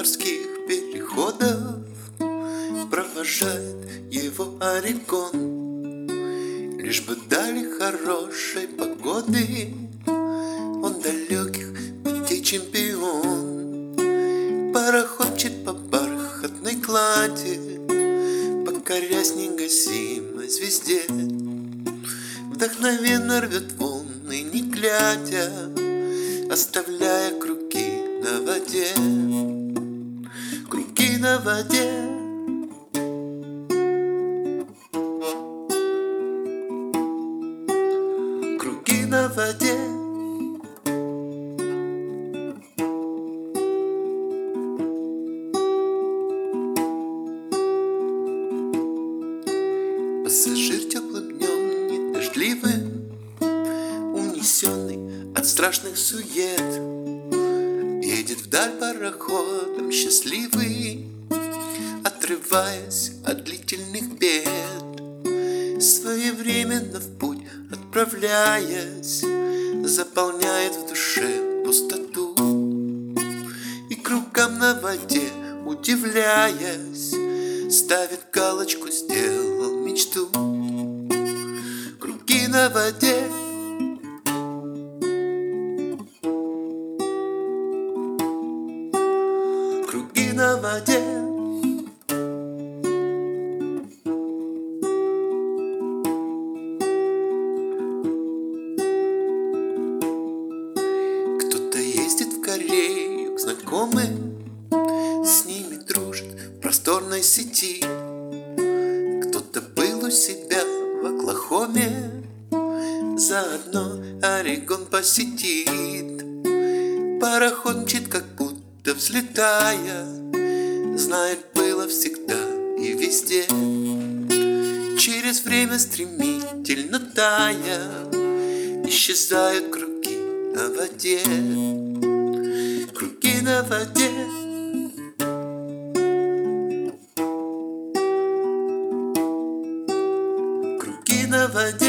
морских переходов провожает его Орегон. Лишь бы дали хорошей погоды, он далеких путей чемпион. Пароход мчит по бархатной клади, покорясь негасимой звезде. Вдохновенно рвет волны, не глядя, оставляя круги на воде. Круги на воде. Круги на воде. Пассажир теплым днем, не дождливым, унесенный от страшных сует, едет вдаль пароходом счастливый, отрываясь от длительных бед. Своевременно в путь отправляясь, заполняет в душе пустоту. И кругам на воде, удивляясь, ставит галочку, сделал мечту. Круги на воде. Круги на воде. Кто-то ездит в Корею к знакомым, с ними дружит в просторной сети. Кто-то был у себя в Оклахоме, заодно Орегон посетит. Пароход мчит, как будто взлетая, знает, было всегда и везде. Через время стремительно тая, исчезают круги на воде. Круги на воде. Круги на воде.